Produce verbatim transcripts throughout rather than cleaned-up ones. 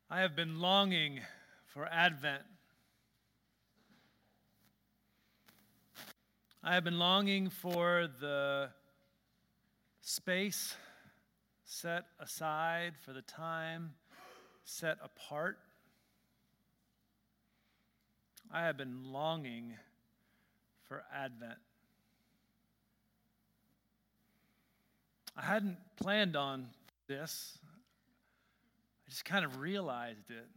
I have been longing for Advent. I have been longing for the space set aside, for the time set apart. I have been longing for Advent. I hadn't planned on this. I just kind of realized it,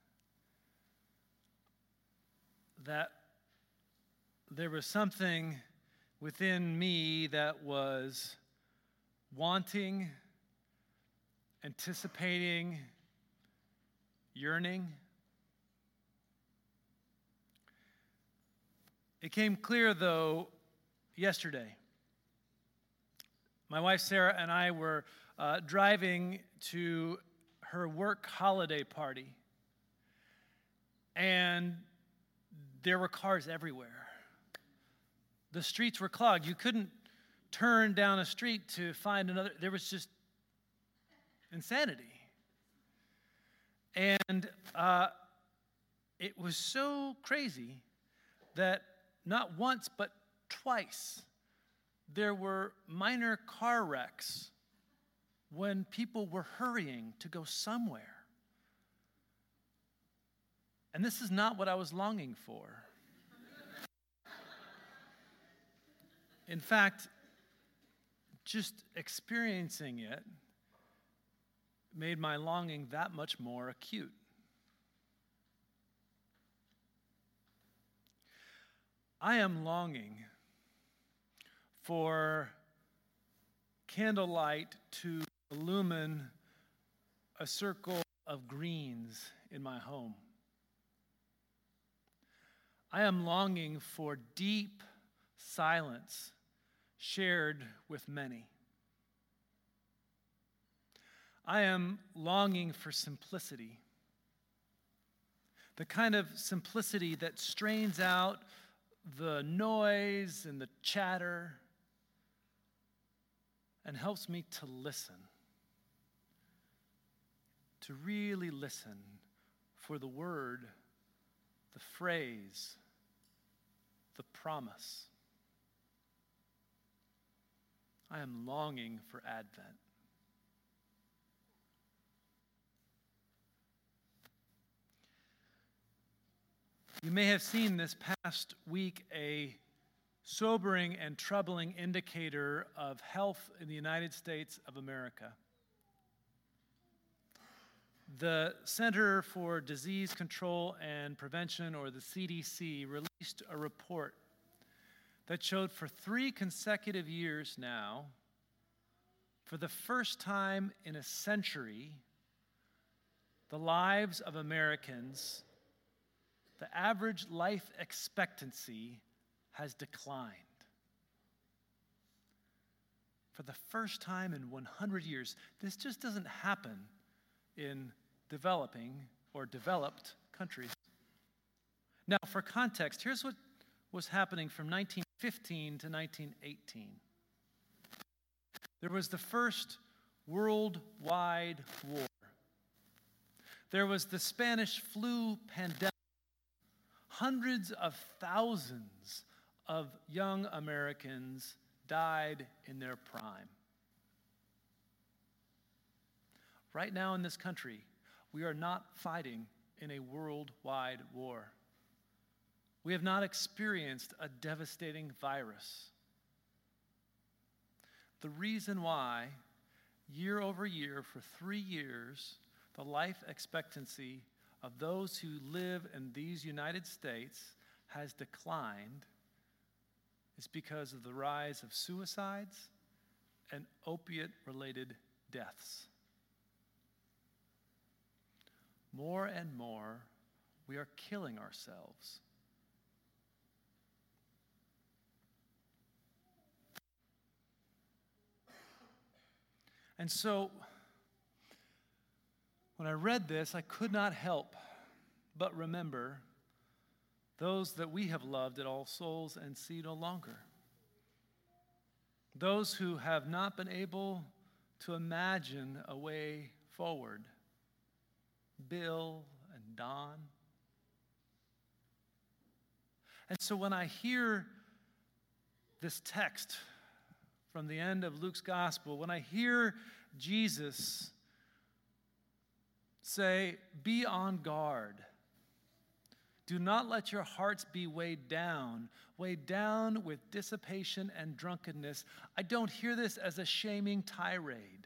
that there was something within me that was wanting, anticipating, yearning. It came clear, though, yesterday. My wife Sarah and I were uh, driving to her work holiday party, and there were cars everywhere. The streets were clogged. You couldn't turn down a street to find another. There was just insanity. And uh, it was so crazy that not once but twice there were minor car wrecks when people were hurrying to go somewhere. And this is not what I was longing for. In fact, just experiencing it made my longing that much more acute. I am longing for candlelight to illumine a circle of greens in my home. I am longing for deep silence shared with many. I am longing for simplicity, the kind of simplicity that strains out the noise and the chatter and helps me to listen, to really listen for the word, the phrase, the promise. I am longing for Advent. You may have seen this past week a sobering and troubling indicator of health in the United States of America. The Center for Disease Control and Prevention, or the C D C, released a report that showed for three consecutive years now, for the first time in a century, the lives of Americans, the average life expectancy has declined. For the first time in one hundred years. This just doesn't happen in developing or developed countries. Now, for context, here's what was happening from nineteen fifteen to nineteen eighteen. There was the first worldwide war. There was the Spanish flu pandemic. Hundreds of thousands of young Americans died in their prime. Right now in this country, we are not fighting in a worldwide war. We have not experienced a devastating virus. The reason why, year over year, for three years, the life expectancy of those who live in these United States has declined is because of the rise of suicides and opiate-related deaths. More and more, we are killing ourselves. And so, when I read this, I could not help but remember those that we have loved at All Souls and see no longer. Those who have not been able to imagine a way forward Bill and Don. And so when I hear this text from the end of Luke's gospel, when I hear Jesus say, be on guard. Do not let your hearts be weighed down, weighed down with dissipation and drunkenness. I don't hear this as a shaming tirade.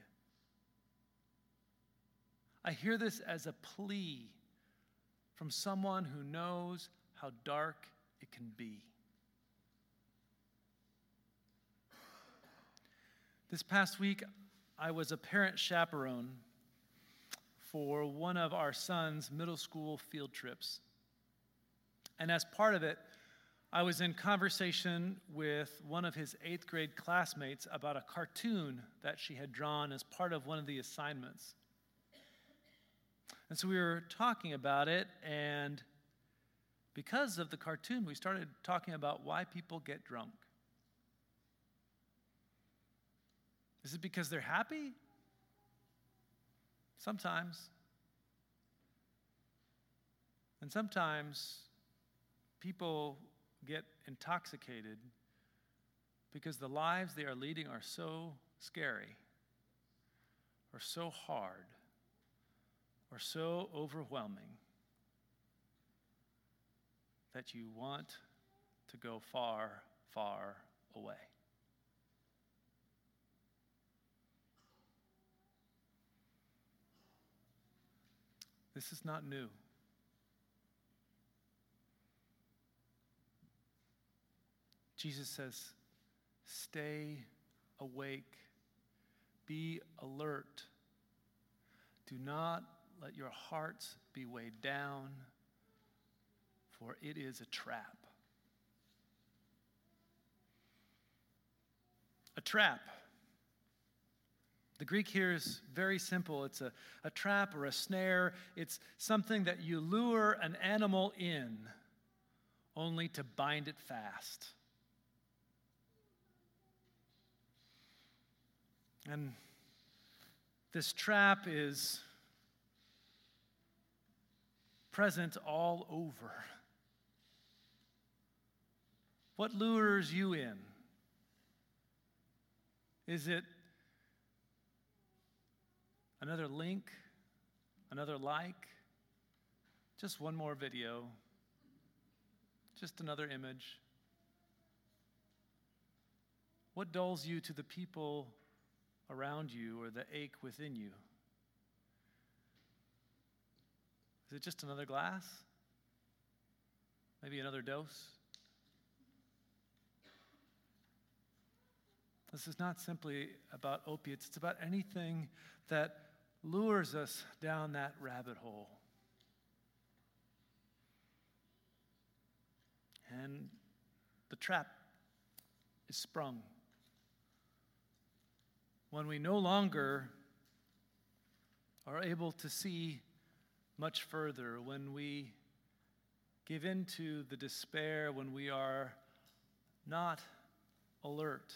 I hear this as a plea from someone who knows how dark it can be. This past week, I was a parent chaperone for one of our son's middle school field trips. And as part of it, I was in conversation with one of his eighth grade classmates about a cartoon that she had drawn as part of one of the assignments. And so we were talking about it, and because of the cartoon, we started talking about why people get drunk. Is it because they're happy? Sometimes. And sometimes people get intoxicated because the lives they are leading are so scary, or so hard, or so overwhelming that you want to go far, far away. This is not new. Jesus says, stay awake, be alert. Do not let your hearts be weighed down, for it is a trap. A trap. The Greek here is very simple. It's a, a trap or a snare. It's something that you lure an animal in only to bind it fast. And this trap is present all over. What lures you in? Is it another link, another like, just one more video, just another image? What dulls you to the people around you or the ache within you? Is it just another glass? Maybe another dose? This is not simply about opiates. It's about anything that lures us down that rabbit hole. And the trap is sprung when we no longer are able to see much further, when we give in to the despair, when we are not alert,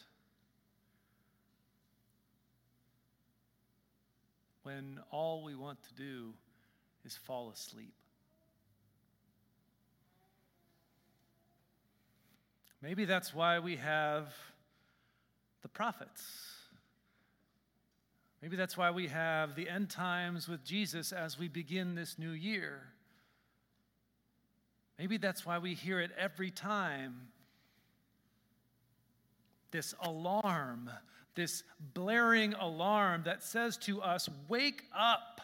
when all we want to do is fall asleep. Maybe that's why we have the prophets. Maybe that's why we have the end times with Jesus as we begin this new year. Maybe that's why we hear it every time. This alarm, this blaring alarm that says to us, wake up.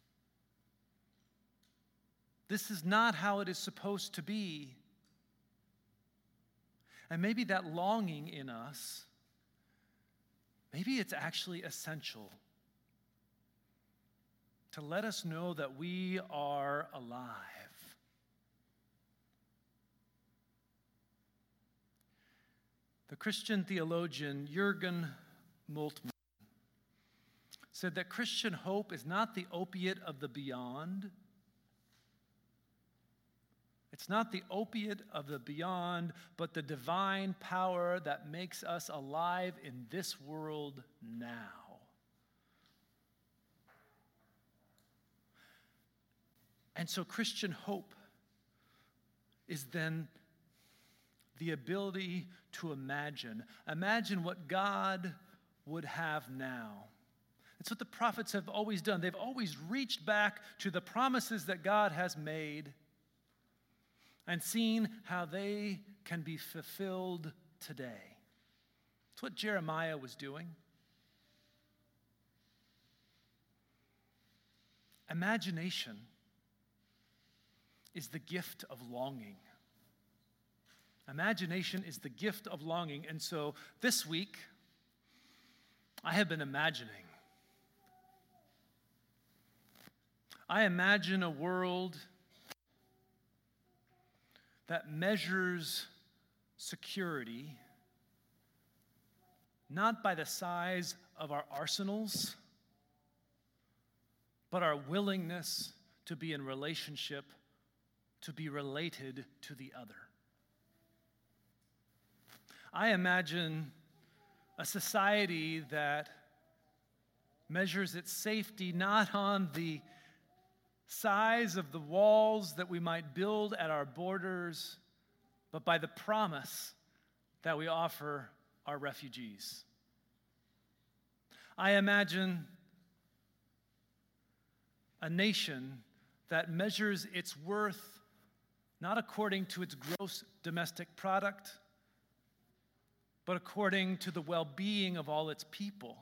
This is not how it is supposed to be. And maybe that longing in us, maybe it's actually essential to let us know that we are alive. The Christian theologian Jürgen Moltmann said that Christian hope is not the opiate of the beyond. It's not the opiate of the beyond, but the divine power that makes us alive in this world now. And so Christian hope is then the ability to imagine. Imagine what God would have now. It's what the prophets have always done. They've always reached back to the promises that God has made and seen how they can be fulfilled today. It's what Jeremiah was doing. Imagination is the gift of longing. Imagination is the gift of longing. And so this week, I have been imagining. I imagine a world that measures security not by the size of our arsenals, but our willingness to be in relationship, to be related to the other. I imagine a society that measures its safety not on the size of the walls that we might build at our borders, but by the promise that we offer our refugees. I imagine a nation that measures its worth not according to its gross domestic product, but according to the well-being of all its people.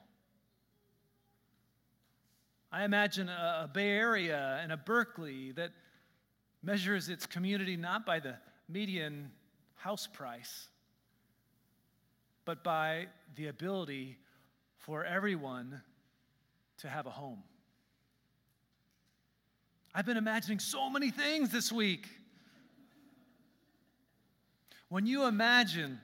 I imagine a, a Bay Area and a Berkeley that measures its community not by the median house price, but by the ability for everyone to have a home. I've been imagining so many things this week. When you imagine,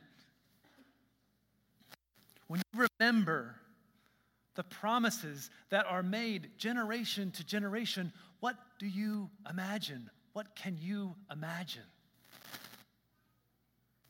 when you remember the promises that are made generation to generation, what do you imagine? What can you imagine?